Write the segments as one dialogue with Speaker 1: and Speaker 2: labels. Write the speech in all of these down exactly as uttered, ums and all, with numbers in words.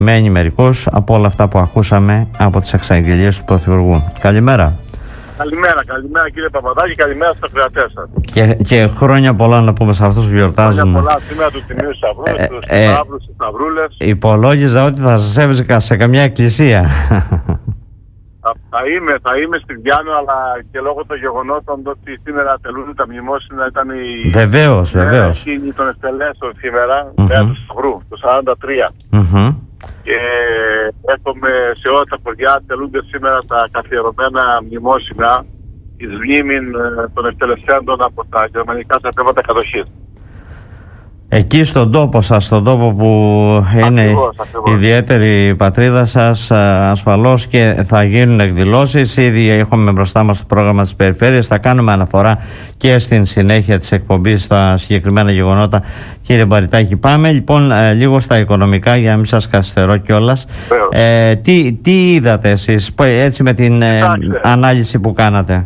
Speaker 1: μένει μερικώς από όλα αυτά που ακούσαμε από τις εξαγγελίες του Πρωθυπουργού. Καλημέρα.
Speaker 2: Καλημέρα, καλημέρα κύριε Παπαδάκη, καλημέρα στους ακροατές σας.
Speaker 1: Και, και χρόνια πολλά να πούμε σε αυτούς που γιορτάζουν.
Speaker 2: Χρόνια πολλά σήμερα του Τιμίου Σταυρού, ε, τους
Speaker 1: ε,
Speaker 2: Σταύρους, τους Σταυρούλες.
Speaker 1: Υπολόγιζα ότι θα σας έβρισκα σε καμιά εκκλησία.
Speaker 2: Θα είμαι, θα είμαι στην Πιάνο, αλλά και λόγω των γεγονότων ότι σήμερα τελούν τα μνημόσυνα, ήταν η...
Speaker 1: Βεβαίως, βεβαίως.
Speaker 2: Εκείνη των εκτελέσεων σήμερα,
Speaker 1: mm-hmm.
Speaker 2: πέρα του Σταυρού, το σαράντα τρία.
Speaker 1: Mm-hmm.
Speaker 2: Και έχουμε σε όλα τα χωριά τελούνται σήμερα τα καθιερωμένα μνημόσυνα εις μνήμην των εκτελεσέντων από τα γερμανικά στρατεύματα κατοχής. Εκεί
Speaker 1: στον τόπο σας, στον τόπο που είναι ακριβώς, ακριβώς. ιδιαίτερη πατρίδα σας, ασφαλώς και θα γίνουν εκδηλώσεις. Ήδη έχουμε μπροστά μας το πρόγραμμα της Περιφέρειας. Θα κάνουμε αναφορά και στην συνέχεια της εκπομπής στα συγκεκριμένα γεγονότα. Κύριε Μπαριτάκη, πάμε λοιπόν ε, λίγο στα οικονομικά για να μην σας καθυστερώ κιόλας. Ε, τι, τι είδατε εσείς έτσι με την ε, ανάλυση που κάνατε?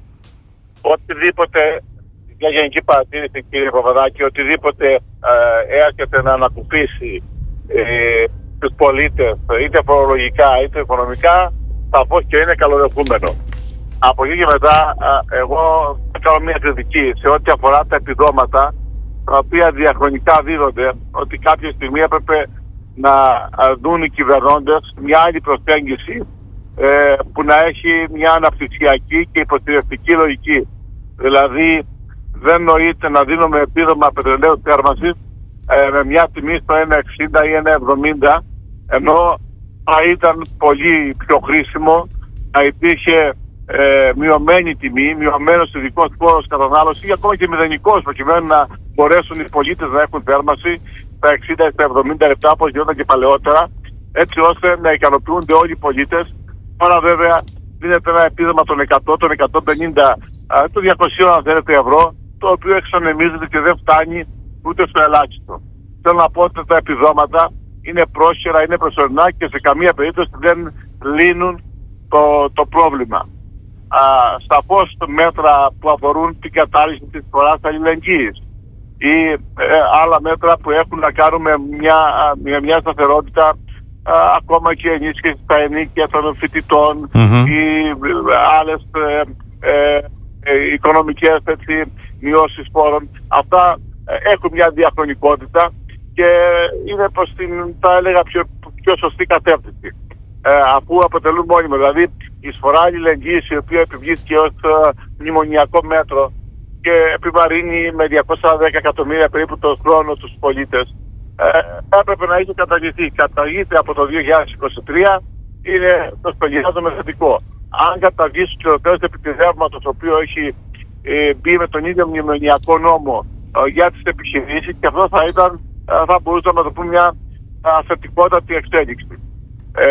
Speaker 2: Οτιδήποτε, μια γενική παρατήρηση κύριε Παπαδάκη, οτιδήποτε ε, έρχεται να ανακουφίσει ε, τους πολίτες είτε φορολογικά είτε οικονομικά, σαφώς και είναι καλοδεχούμενο. Από εκεί και μετά ε, εγώ θα κάνω μια κριτική σε ό,τι αφορά τα επιδόματα τα οποία διαχρονικά δίδονται, ότι κάποια στιγμή έπρεπε να δουν οι κυβερνώντες μια άλλη προσέγγιση ε, που να έχει μια αναπτυξιακή και υποστηρικτική λογική. Δηλαδή δεν νοείται να δίνουμε επίδομα πετρελαίου θέρμανσης ε, με μια τιμή στο ένα εξήντα ή ένα εβδομήντα, ενώ θα ήταν πολύ πιο χρήσιμο να υπήρχε ε, μειωμένη τιμή, μειωμένος ειδικός φόρος κατανάλωση ή ακόμα και μηδενικός, προκειμένου να μπορέσουν οι πολίτες να έχουν θέρμανση στα εξήντα ή στα εβδομήντα λεπτά όπως γινόταν και παλαιότερα, έτσι ώστε να ικανοποιούνται όλοι οι πολίτες. Τώρα βέβαια δίνεται ένα επίδομα των εκατό, των εκατόν πενήντα, των διακόσια αν θέλετε ευρώ, το οποίο εξανεμίζεται και δεν φτάνει ούτε στο ελάχιστο. Θέλω να πω ότι τα επιδόματα είναι πρόσχερα, είναι προσωρινά και σε καμία περίπτωση δεν λύνουν το, το πρόβλημα. Α, σαφώς μέτρα που αφορούν την κατάργηση της φοράς αλληλεγγύης ή ε, άλλα μέτρα που έχουν να κάνουν με μια, με μια σταθερότητα, α, ακόμα και ενίσχυση στα ενίκια των φοιτητών mm-hmm. ή ε, άλλες ε, ε, ε, οικονομικές έτσι, μειώσεις φόρων. Αυτά ε, έχουν μια διαχρονικότητα και είναι προς την, θα έλεγα, πιο, πιο σωστή κατεύθυνση. Ε, αφού αποτελούν μόνιμα. Δηλαδή η εισφορά αλληλεγγύης, η οποία επιβλήθηκε ως ε, μνημονιακό μέτρο και επιβαρύνει με διακόσια δέκα εκατομμύρια περίπου το χρόνο τους πολίτες, ε, έπρεπε να είχε καταργηθεί. Καταργείται από το δύο χιλιάδες είκοσι τρία, είναι το σπελιάζομαι θετικό. Αν καταργήσει το τέλος επιτιδεύματος, το οποίο έχει ε, μπει με τον ίδιο μνημονιακό νόμο ε, για τις επιχειρήσεις, και αυτό θα ήταν, ε, θα μπορούσαμε να το πούμε, μια ε, θετικότατη εξέλιξη. Ε,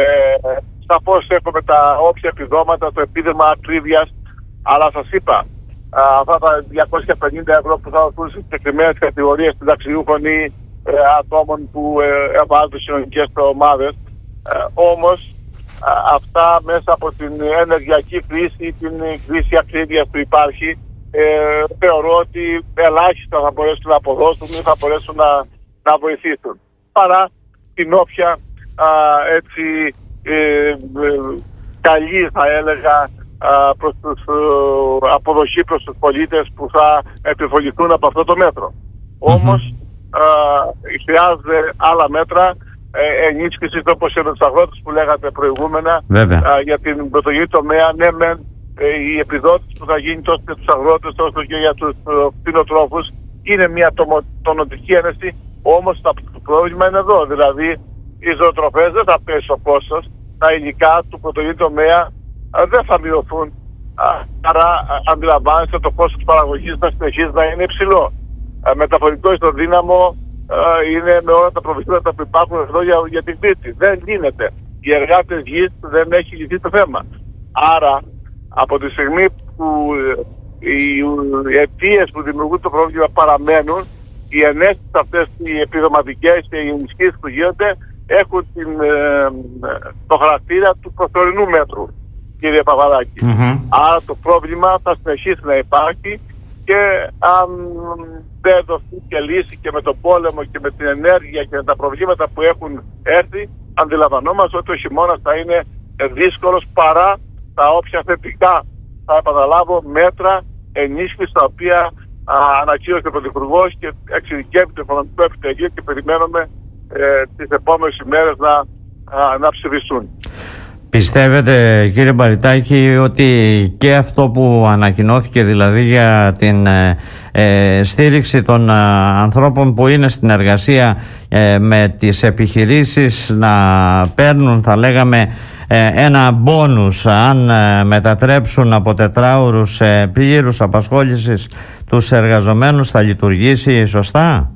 Speaker 2: σαφώς έχουμε τα όποια επιδόματα, το επίδομα ακρίβειας, αλλά σας είπα, α, αυτά τα διακόσια πενήντα ευρώ που θα δοθούν σε συγκεκριμένες κατηγορίες συνταξιούχων ή ε, ατόμων που ε, ευάλωτες κοινωνικές ομάδες, ε, όμως α, αυτά μέσα από την ενεργειακή κρίση ή την κρίση ακρίβειας που υπάρχει, ε, θεωρώ ότι ελάχιστα θα μπορέσουν να αποδώσουν ή θα μπορέσουν να, να βοηθήσουν, παρά την όποια Α, έτσι ε, ε, καλή, θα έλεγα, α, προς τους, ε, αποδοχή προς τους πολίτες που θα επιφοληθούν από αυτό το μέτρο. Mm-hmm. Όμως α, χρειάζεται άλλα μέτρα, ε, ενίσχυση όπως και με τους αγρότες που λέγατε προηγούμενα, α, για την πρωτογενή τομέα. Ναι, μεν ε, η επιδότηση που θα γίνει τόσο για τους αγρότες όσο και για τους κτηνοτρόφους είναι μια τονωτική ένεση, όμως το πρόβλημα είναι εδώ. Δηλαδή οι ζωοτροφές δεν θα πέσει ο κόστος, τα υλικά του πρωτογενή τομέα α, δεν θα μειωθούν. Α, άρα αντιλαμβάνεστε, το κόστος της παραγωγής θα συνεχίζει να είναι υψηλό. Α, μεταφορικό ισοδύναμο α, είναι με όλα τα προβλήματα που υπάρχουν εδώ για, για την Κρήτη. Δεν γίνεται. Οι εργάτες γης δεν έχει λυθεί το θέμα. Άρα από τη στιγμή που οι αιτίες που δημιουργούν το πρόβλημα παραμένουν, οι ενέσεις αυτές, οι επιδοματικές και οι ενισχύσεις που γίνονται, έχουν την, ε, το χαρακτήρα του προσωρινού μέτρου, κύριε Παπαδάκη. Mm-hmm. Άρα το πρόβλημα θα συνεχίσει να υπάρχει και αν δεν δοθεί και λύση και με τον πόλεμο και με την ενέργεια και με τα προβλήματα που έχουν έρθει, αντιλαμβανόμαστε ότι ο χειμώνας θα είναι δύσκολος παρά τα όποια θετικά, θα επαναλάβω, μέτρα ενίσχυσης τα οποία α, ανακοίνωσε ο Πρωθυπουργός και εξειδικεύει το Οικονομικό Επιτελείο και περιμένουμε ε, τις επόμενες ημέρες να, α, να ψηφιστούν.
Speaker 1: Πιστεύετε, κύριε Μπαριτάκη, ότι και αυτό που ανακοινώθηκε, δηλαδή για την ε, ε, στήριξη των ε, ανθρώπων που είναι στην εργασία ε, με τις επιχειρήσεις να παίρνουν, θα λέγαμε, ε, ένα μπόνους αν ε, μετατρέψουν από τετράωρους σε πλήρους απασχόλησης τους εργαζομένους, θα λειτουργήσει σωστά?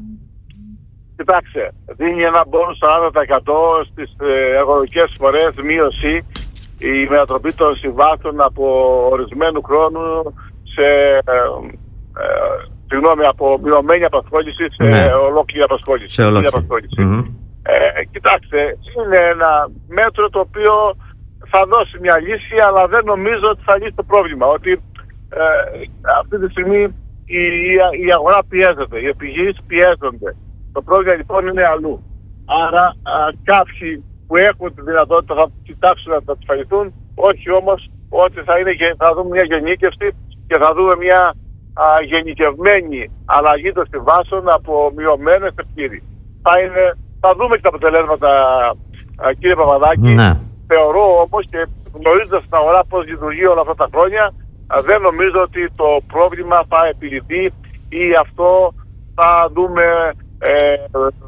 Speaker 2: Κοιτάξτε, δίνει ένα μπόνους σαράντα τοις εκατό στις εργοδοτικές φορές, μείωση, η μετατροπή των συμβάσεων από ορισμένου χρόνου σε, ε, ε, συγγνώμη, από μειωμένη απασχόληση σε ναι. ολόκληρη απασχόληση.
Speaker 1: Σε ολόκληρη. απασχόληση. Mm-hmm.
Speaker 2: Ε, κοιτάξτε, είναι ένα μέτρο το οποίο θα δώσει μια λύση, αλλά δεν νομίζω ότι θα λύσει το πρόβλημα. Ότι ε, αυτή τη στιγμή η, η, η αγορά πιέζεται, οι επιχειρήσεις πιέζονται. Το πρόβλημα λοιπόν είναι αλλού. Άρα α, κάποιοι που έχουν τη δυνατότητα θα κοιτάξουν να τα ασφαλιστούν, όχι όμως ότι θα, είναι, θα δούμε μια γενίκευση και θα δούμε μια α, γενικευμένη αλλαγή των συμβάσεων από μειωμένες σε πλήρη. Θα, θα δούμε και τα αποτελέσματα, α, κύριε Παπαδάκη. Ναι. Θεωρώ όμως και γνωρίζοντας την αγορά πώς λειτουργεί όλα αυτά τα χρόνια, α, δεν νομίζω ότι το πρόβλημα θα επιληθεί ή αυτό θα δούμε ε, ε,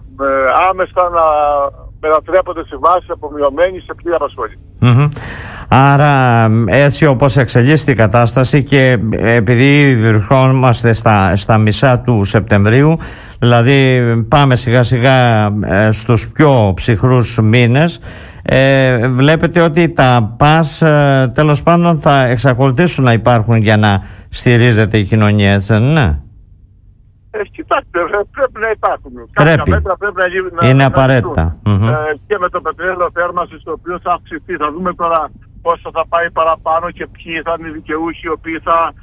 Speaker 2: άμεσα να μετατρέπονται συμβάσεις από μειωμένη σε πλήρη απασχόληση. Mm-hmm.
Speaker 1: Άρα έτσι όπως εξελίσσεται η κατάσταση και επειδή βρισκόμαστε στα, στα μισά του Σεπτεμβρίου, δηλαδή πάμε σιγά σιγά ε, στους πιο ψυχρούς μήνες, ε, βλέπετε ότι τα ΠΑΣ ε, τέλος πάντων θα εξακολουθήσουν να υπάρχουν για να στηρίζεται η κοινωνία, έτσι δεν είναι?
Speaker 2: Ε, κοιτάξτε, πρέπει να υπάρχουν.
Speaker 1: Πρέπει.
Speaker 2: Κάποια μέτρα πρέπει να γίνουν.
Speaker 1: Είναι απαραίτητα. Mm-hmm.
Speaker 2: Ε, και με το πετρέλαιο θέρμανσης, το οποίο θα αυξηθεί. Θα δούμε τώρα πόσο θα πάει παραπάνω και ποιοι θα είναι οι δικαιούχοι, οι οποίοι θα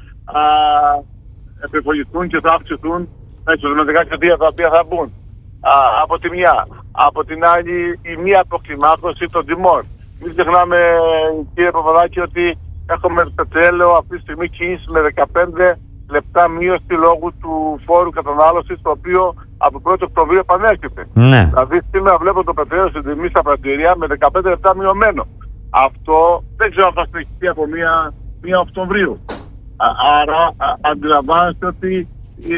Speaker 2: επιβοληθούν και θα αυξηθούν. Έτσι, με δεκαετία τα οποία θα μπουν. Α, από τη μια. Από την άλλη, η μία αποκλιμάκωση των τιμών. Μην ξεχνάμε, κύριε Παπαδάκη, ότι έχουμε πετρέλαιο αυτή τη στιγμή κίνηση με δεκαπέντε λεπτά μείωση λόγω του φόρου κατανάλωσης, το οποίο από πρώτο Οκτωβρίου επανέρχεται. Ναι. Δηλαδή σήμερα βλέπω το πετρέλαιο στην τιμή στα πρατηρία με δεκαπέντε λεπτά μειωμένο. Αυτό δεν ξέρω αν θα συνεχιστεί από μία Οκτωβρίου. Άρα α, αντιλαμβάνεστε ότι η,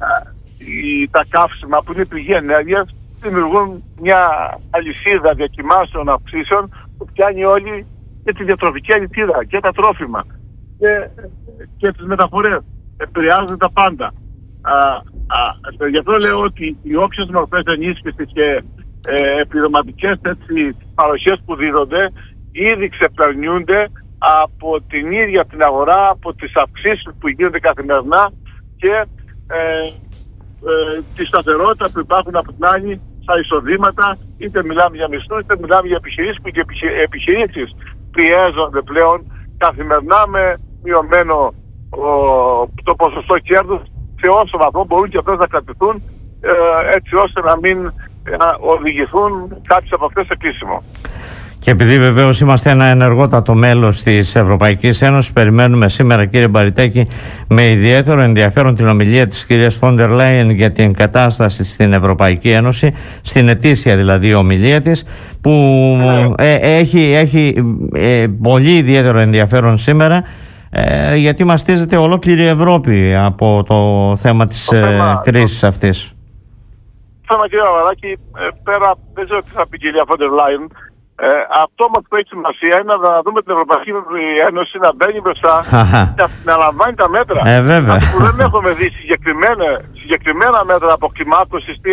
Speaker 2: η, τα καύσιμα που είναι πηγή ενέργειας δημιουργούν μια αλυσίδα διακυμάνσεων αυξήσεων που πιάνει όλη και τη διατροφική αλυσίδα και τα τρόφιμα και, και τις μεταφορές. Επηρεάζονται τα πάντα. Α, α, γι' αυτό λέω ότι οι όποιες μορφές ενίσχυσης και ε, επιδοματικές παροχές που δίδονται ήδη ξεπερνιούνται από την ίδια την αγορά, από τις αυξήσεις που γίνονται καθημερινά και ε, ε, τη σταθερότητα που υπάρχουν από την άλλη στα εισοδήματα, είτε μιλάμε για μισθούς, είτε μιλάμε για επιχειρήσεις που και οι επιχειρήσεις πιέζονται πλέον καθημερινά με μειωμένο ο, το ποσοστό κέρδους σε όσο βαθμό μπορούν και αυτές να κρατηθούν ε, έτσι ώστε να μην ε, οδηγηθούν κάποιες από αυτές σε κλείσιμο.
Speaker 1: Και επειδή βεβαίως είμαστε ένα ενεργότατο μέλος της Ευρωπαϊκής Ένωσης, περιμένουμε σήμερα, κύριε Μπαριτάκη, με ιδιαίτερο ενδιαφέρον την ομιλία της κυρίας Φόντερ Λάιεν για την κατάσταση στην Ευρωπαϊκή Ένωση, στην ετήσια δηλαδή ομιλία της, που ε, έχει, έχει ε, πολύ ιδιαίτερο ενδιαφέρον σήμερα, ε, γιατί μαστίζεται ολόκληρη η Ευρώπη από το θέμα της το θέμα, ε, κρίσης το... αυτής.
Speaker 2: Το θέμα, κύριε Παπαδάκη, πέρα, δεν ξέρω τι θα πει η κυρία Φόντερ Λάιεν. Ε, αυτό όμως που έχει σημασία είναι να δούμε την Ευρωπαϊκή Ένωση να μπαίνει μπροστά και να λαμβάνει τα μέτρα.
Speaker 1: Ε, βέβαια.
Speaker 2: Αυτό που δεν έχουμε δει συγκεκριμένα, συγκεκριμένα μέτρα αποκλιμάκωσης στην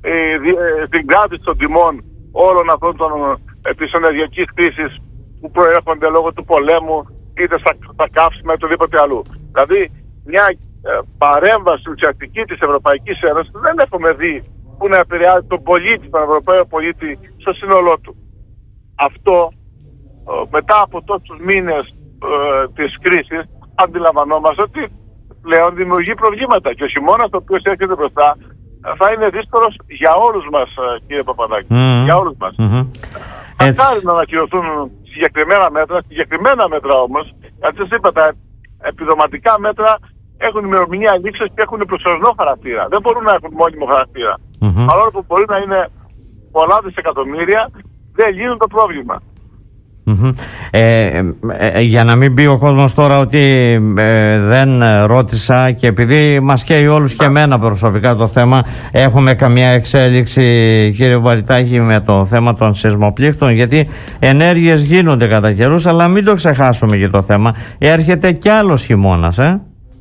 Speaker 2: ε, κράτηση των τιμών όλων αυτών των, ε, της ενεργειακής κρίσης που προέρχονται λόγω του πολέμου, είτε στα, στα καύσιμα ή οτιδήποτε αλλού. Δηλαδή, μια ε, παρέμβαση ουσιαστική της Ευρωπαϊκής Ένωσης δεν έχουμε δει που να επηρεάζει τον πολίτη, τον Ευρωπαίο πολίτη, στο σύνολό του. Αυτό μετά από τόσους μήνες ε, της κρίσης αντιλαμβανόμαστε ότι πλέον δημιουργεί προβλήματα και ο χειμώνας ο οποίος έρχεται μπροστά θα είναι δύσκολος για όλους μας, κύριε Παπαδάκη. Mm-hmm. Για όλους μας. Mm-hmm. Μακάρι να ανακοινωθούν συγκεκριμένα μέτρα, συγκεκριμένα μέτρα όμως, γιατί σας είπα, τα επιδοματικά μέτρα έχουν ημερομηνία λήξης και έχουν προσωρινό χαρακτήρα. Δεν μπορούν να έχουν μόνιμο χαρακτήρα. Mm-hmm. Παρόλο που μπορεί να είναι πολλά δισεκατομμύρια, δεν λύνουν το πρόβλημα.
Speaker 1: Mm-hmm. Ε, ε, για να μην πει ο κόσμος τώρα ότι ε, δεν ρώτησα, και επειδή μας καίει όλους και εμένα προσωπικά το θέμα, έχουμε καμία εξέλιξη, κύριε Βαριτάκη, με το θέμα των σεισμοπλήκτων? Γιατί ενέργειες γίνονται κατά καιρούς, αλλά μην το ξεχάσουμε και το θέμα, έρχεται κι άλλος χειμώνας, ε?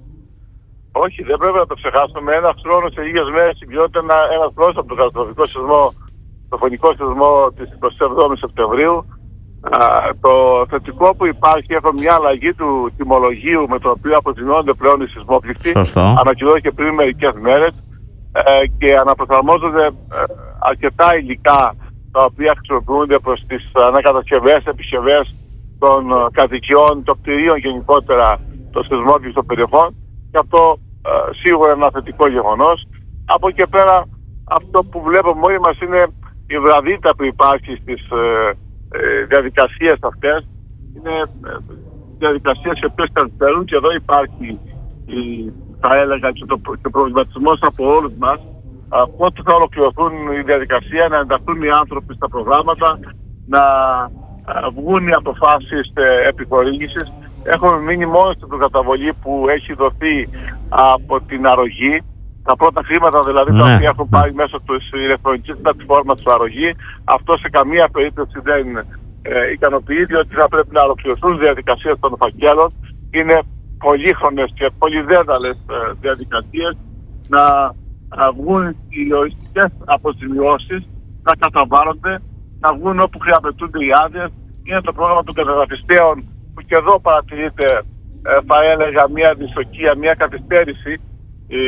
Speaker 2: Όχι, δεν πρέπει να το ξεχάσουμε. Ένας χρόνος σε λίγες μέρες συγκριόταν ένας χρόνος από τον καταστροφικό σεισμό, το φωνικό σεισμό της εικοστή εβδόμης Σεπτεμβρίου. Α, το θετικό που υπάρχει, έχω μια αλλαγή του τιμολογίου με το οποίο αποζημιώνονται πλέον οι σεισμόπληκτοι. Ανακοινώθηκε πριν μερικές μέρες ε, και αναπροσαρμόζονται ε, αρκετά υλικά τα οποία χρησιμοποιούνται προς τις ανακατασκευές, επισκευές των ε, κατοικιών, των κτηρίων γενικότερα των σεισμόπληκτων περιοχών. Και αυτό ε, σίγουρα είναι ένα θετικό γεγονός. Από εκεί και πέρα, αυτό που βλέπουμε όλοι μας είναι η βραδύτητα που υπάρχει στις ε, ε, διαδικασίες αυτές. Είναι ε, διαδικασίες οι οποίες καθυστερούν, και εδώ υπάρχει, η, θα έλεγα, και το, και προβληματισμός από όλους μας. Ε, πότε θα ολοκληρωθούν η διαδικασία, να ενταχθούν οι άνθρωποι στα προγράμματα, να ε, βγουν οι αποφάσεις ε, επιχορήγησης. Έχουμε μείνει μόνο στην προκαταβολή που έχει δοθεί από την αρρωγή. Τα πρώτα χρήματα δηλαδή, ναι, τα οποία έχουν πάρει μέσω της ηλεκτρονικής πλατφόρμας του αρρωγή. Αυτό σε καμία περίπτωση δεν ε, ικανοποιεί, διότι θα πρέπει να ολοκληρωθούν διαδικασίες των φακέλων. Είναι πολύχρονες και πολυδέδαλες ε, διαδικασίες. Να ε, βγουν οι οριστικές αποζημιώσεις, να καταβάλλονται, να βγουν όπου χρειαπαιτούνται οι άδειες. Είναι το πρόγραμμα των καταγραφιστέων, που και εδώ παρατηρείται, ε, θα έλεγα, μια δυστοκία, μια καθυστέρηση, ε,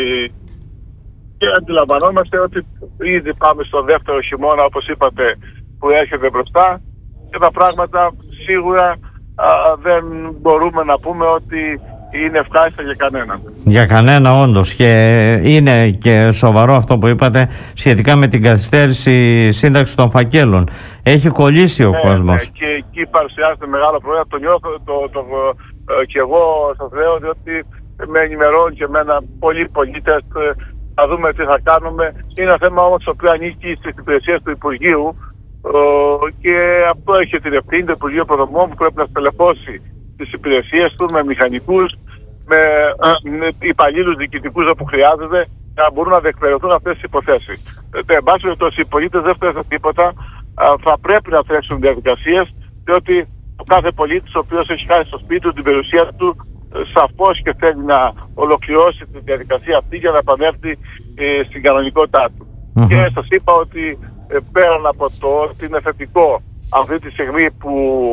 Speaker 2: και αντιλαμβανόμαστε ότι ήδη πάμε στο δεύτερο χειμώνα, όπως είπατε, που έρχεται μπροστά, και τα πράγματα σίγουρα α, δεν μπορούμε να πούμε ότι είναι ευχάριστα για κανέναν. Για κανένα, όντως, και είναι και σοβαρό αυτό που είπατε σχετικά με την καθυστέρηση σύνταξη των φακέλων. Έχει κολλήσει ο ναι, κόσμος. Ναι, και εκεί παρουσιάζεται μεγάλο πρόβλημα. Το νιώθω το, το, το, ε, και εγώ σας λέω, διότι με ενημερώνουν και εμένα πολλοί πολίτες, ε, να δούμε τι θα κάνουμε. Είναι ένα θέμα όμως το οποίο ανήκει στις υπηρεσίες του Υπουργείου, ε, και αυτό έχει την ευθύνη του Υπουργείου Υποδομών, που πρέπει να στελεχώσει τις υπηρεσίες του με μηχανικούς, με, με υπαλλήλους διοικητικούς όπου χρειάζεται, για να μπορούν να διεκπαιρεωθούν αυτές τις υποθέσεις. Ε, εν πάση περιπτώσει, οι πολίτες δεν φταίνουν τίποτα. Ε, θα πρέπει να τρέξουν διαδικασίες, διότι ο κάθε πολίτης ο οποίος έχει χάσει στο σπίτι του την περιουσία του, ε, σαφώς και θέλει να ολοκληρώσει τη διαδικασία αυτή για να επανέλθει ε, στην κανονικότητά του. Mm-hmm. Και σας είπα ότι ε, πέραν από το ότι είναι θετικό αυτή τη στιγμή που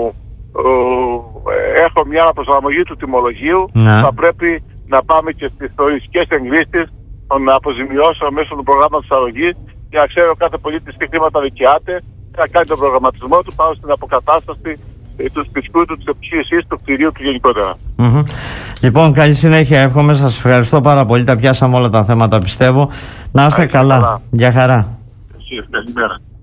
Speaker 2: ε, έχω μια αναπροσαρμογή του τιμολογίου, ναι, θα πρέπει να πάμε και στις οριστικές εγγύσεις των αποζημιώσεων μέσω του προγράμματος αρρωγής, για να ξέρει ο κάθε πολίτης τι χρήματα δικαιάται, και να κάνει τον προγραμματισμό του πάνω στην αποκατάσταση ε, του σπιτιού του, της επιχείρησης του, κτηρίου του γενικότερα. Mm-hmm. Λοιπόν, καλή συνέχεια, εύχομαι. Σας ευχαριστώ πάρα πολύ. Τα πιάσαμε όλα τα θέματα, πιστεύω. Να είστε καλά. καλά. Γεια χαρά. Εσείς, καλημέρα.